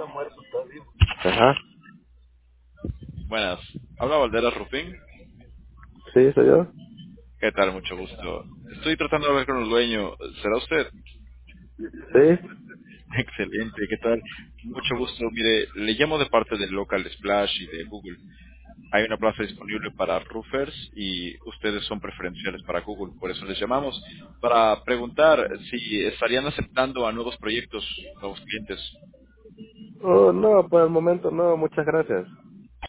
Ajá. Buenas. Habla Valderas Rufín. Sí, soy yo. ¿Qué tal? Mucho gusto. Estoy tratando de hablar con el dueño. ¿Será usted? Sí. Excelente. ¿Qué tal? Mucho gusto. Mire, le llamo de parte del Local Splash y de Google. Hay una plaza disponible para roofers y ustedes son preferenciales para Google. Por eso les llamamos para preguntar si estarían aceptando a nuevos proyectos, nuevos clientes. Oh, no, por el momento no, muchas gracias.